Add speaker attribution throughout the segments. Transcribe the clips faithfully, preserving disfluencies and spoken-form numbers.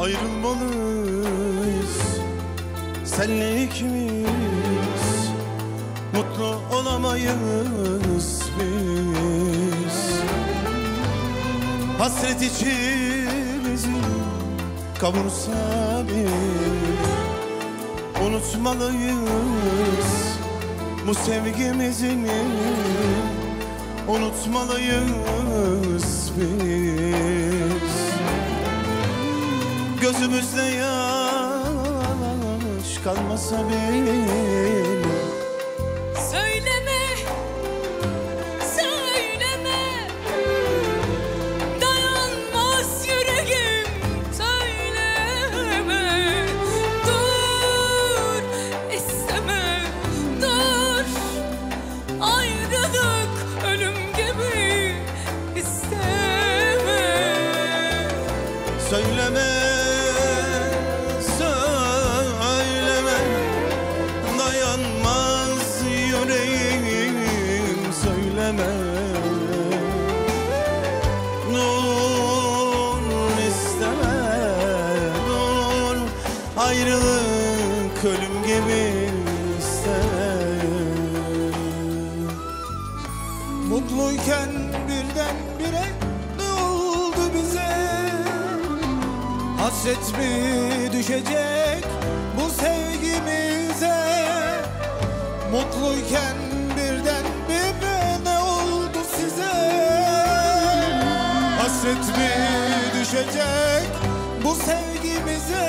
Speaker 1: ayrılmalıyız. Senle ikimiz mutlu olamayız biz. Hasret içimizi kavursa bir, unutmalıyız bu sevgimizin, unutmalıyız biz. Gözümüzde yaş kalmasa bile
Speaker 2: söyleme, söyleme, dayanmaz yüreğim, söyleme. Dur, isteme, dur, ayrılık ölüm gibi, isteme.
Speaker 1: Söyleme, söyleme, dayanmaz yüreğim, söyleme. Dur, isteme, dur, ayrılık ölüm gibi, isteme.
Speaker 3: Mutluyken birdenbire ne oldu bize? Hasret mi düşecek bu sevgimize? Mutluyken birdenbire ne oldu size? Hasret mi düşecek bu sevgimize?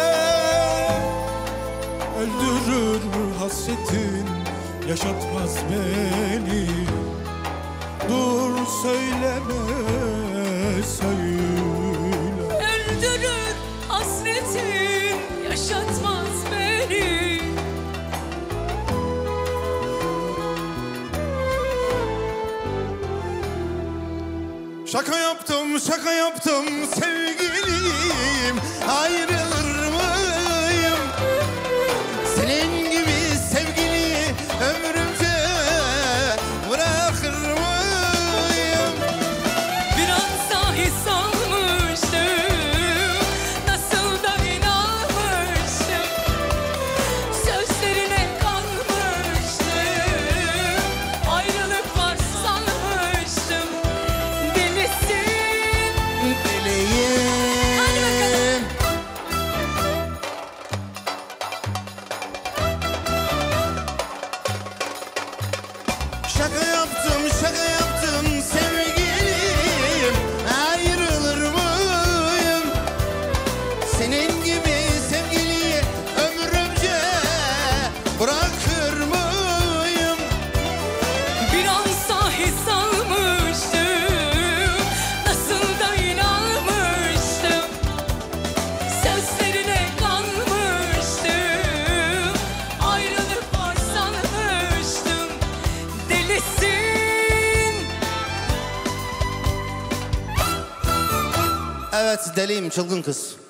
Speaker 3: Öldürür hasretin, yaşatmaz beni. Dur söyleme, söyle.
Speaker 2: Öldürür hasretin, yaşatmaz beni.
Speaker 1: Şaka yaptım, şaka yaptım sevgilim, ayrılır mıyım? Senin gibi sevgili ömrümce bırakır mıyım?
Speaker 2: Bir an sahi sanmıştım, nasıl da inanmıştım. Sözlerine kanmıştım, ayrılık var sanmıştım. Delisin,
Speaker 1: Deliyim.
Speaker 2: hadi bakalım.
Speaker 1: Şaka yaptım, şaka yaptım sevgilim, ayrılır mıyım? Senin gibi sevgiliyi ömrümce bırakır mıyım?
Speaker 2: Bir an sahi sanmıştım, nasıl da inanmıştım. Sözlerine kanmıştım, ayrılık var sanmıştım. Delisin.
Speaker 1: Evet, deliyim, çılgın kız.